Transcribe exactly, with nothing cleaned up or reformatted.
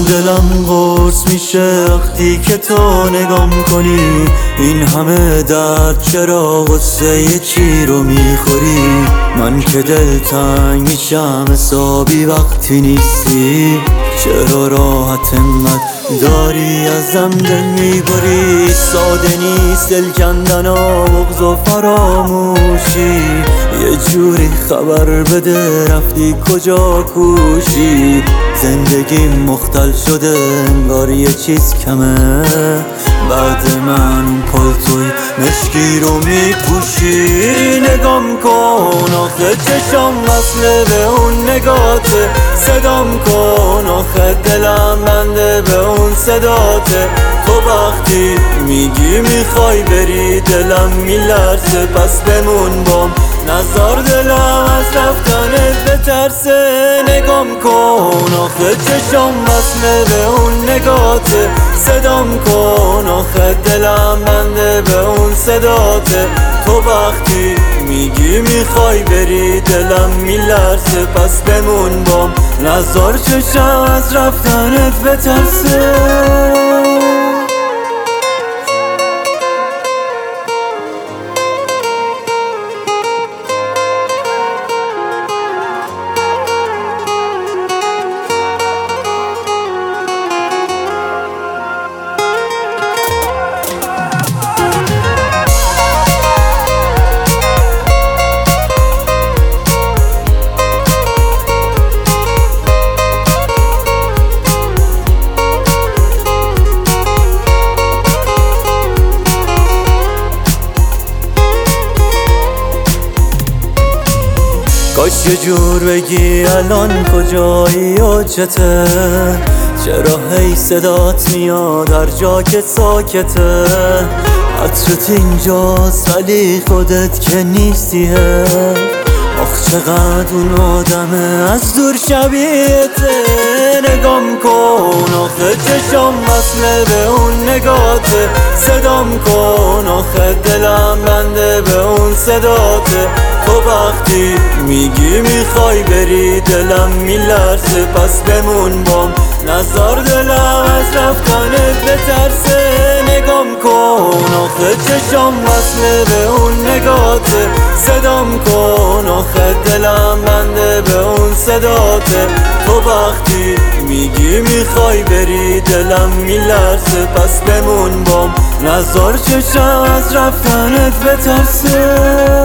دلم قرص میشه وقتی که تو نگام کنی. این همه درد چرا غصه چی رو میخوری؟ من که دلتنگ میشم حسابی وقتی نیستی. چرا راحت انقدر داری ازم دل میبری؟ ساده نیست دل کندن و بغض و فراموشی. یه جوری خبر بده رفتی کجا کوشی. زندگی مختل شده انگار یه چیز کمه. بعد من اون پالتوی مشکی رو میپوشی. نگام کن آخه چشم وصله به اون نگاته. صدام کن آخه دلم بنده به اون صداته. تو وقتی میگی میخوای بری دلم میلرزه. پس بمون بام نزار دلم از رفتنت بترسه. نگام کن آخه چشم وصله به اون نگاته. صدام کن آخه دلم بنده به اون صداته. تو وقتی میگی میخوای بری دلم میلرزه. پس بمون بام نزار چشم از رفتنت بترسه. کاش یه جور بگی الان کجایی و چته. چرا هی صدات میاد هر جا که ساکته. عطرت اینجاست ولی خودت که نیستیه. آخ چقدر اون آدمه از دور شبیهته. نگام کن آخه چشم وصله به اون نگاته. صدام کن آخه دلم بنده به اون صداته. تو وقتی میگی میخوای بری دلم میلرزه. پس بمون بام نزار دلم از رفتنت بترسه. نگام کن آخه چشم وصله به اون نگاته. صدام کن آخه دلم بنده به اون صداته. تو وقتی میگی میخوای بری دلم میلرزه. پس بمون بام نزار چشم از رفتنت بترسه.